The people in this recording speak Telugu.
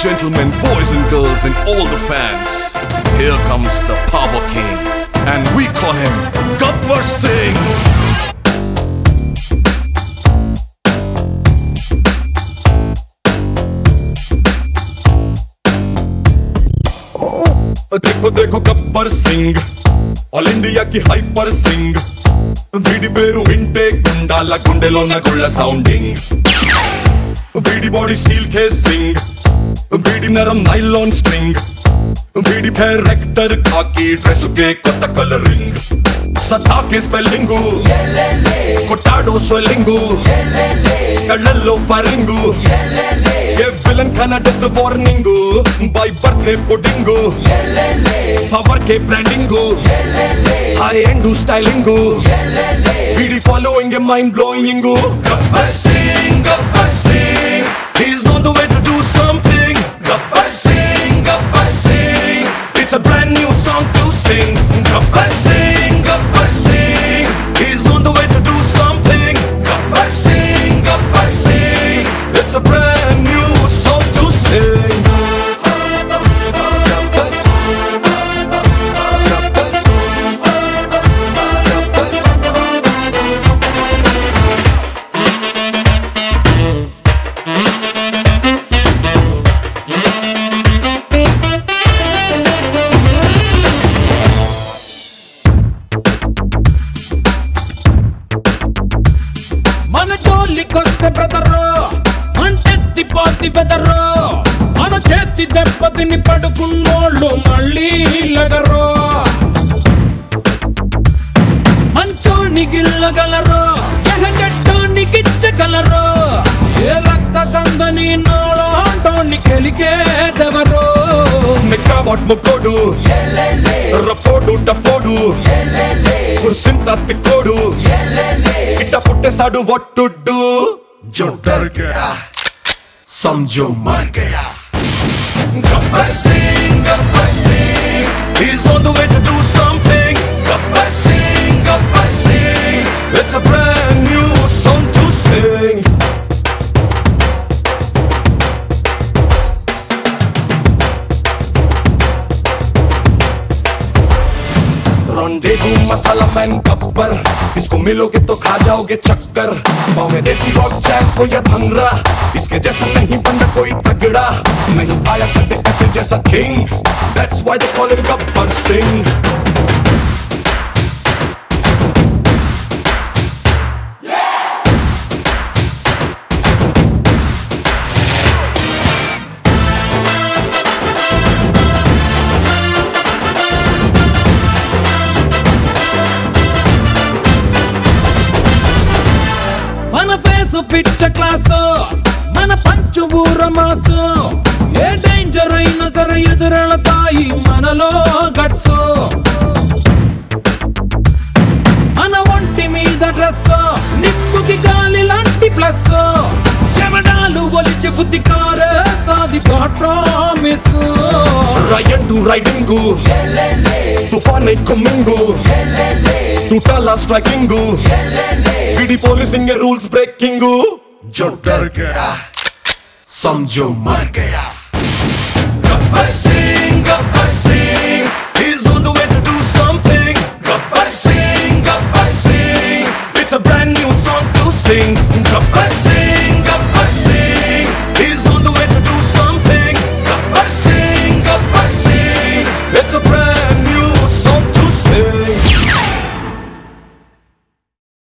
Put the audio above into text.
gentlemen, boys and girls, and all the fans, here comes the Power King, and we call him Gabbar Singh. देखो देखो गब्बर सिंह ఆల్ ఇండియా కి హైపర్ సింగ్ వీడి పేరు వింటే గుండాల గుండెలోన గుళ్ళ సౌండింగ్ వీడి బాడీ స్టీల్ కేసింగ్ వీడి నరం నైలాన్ స్ట్రింగ్ వీడి క్యారెక్టర్ కాకి డ్రెస్ కే కొత్త కలరింగ్ సత్తా కే స్పెల్లింగ్ కొట్టాడో స్వెల్లింగ్ కళ్ళల్లో ఫరింగ్ ఏ విలన్ కన్నా death warning by birthday pudding power కే బ్రాండింగ్ హై ఎండ్ స్టైలింగ్ వీడి following a mind blowing Gabbar Singh he's on the way to do something. Gabbar Singh it's a brand new song to sing. Gabbar Singh he's on the way to do something. Gabbar Singh it's a brand new song to sing. మన జోలికొస్తే బ్రదరు మంటెత్తి పోతి బెదరు మన చేతి దెబ్బతిని పడుకున్నోళ్ళు మళ్ళీ లగరు మంచోని గిల్లగలరు ఎహగట్టోని గిచ్చగలరు ఏ రక్త కందని నోళంటోని కెలికేదెవరు Nekavot mokodu rapodu tafodu kursinta tikodu ita puttesadu what to do जो डर गया समझो मर गया. Gabbar Singh he's on the way to do something. Gabbar Singh it's a brand new song to sing. Rendezvous masala man gabbar इसको मिलोगे तो खा जाओगे चक्कर पाँव में देसी रॉक जैज हो या भंगड़ा इसके जैसा नहीं बंदा कोई तगड़ा नहीं आया कभी ऐसे जैसा king that's why they call him Gabbar Singh. మన ఫేసు పిచ్చ క్లాసు మన పంచు ఊర మాసు ఏ డేంజర్ అయినా సరే ఎదురెళతాయి మనలో గట్స్ మన ఒంటి మీద డ్రెస్ నిప్పుకి గాలి లాంటి ప్లస్ చెమడాలు ఒలిచి బుద్ధి కారే సాది ప్రామిస్ Ryan to riding तूफान coming टूटाला striking बीडी policing rules breaking जो डर गया समझो मर गया. Gabbar Singh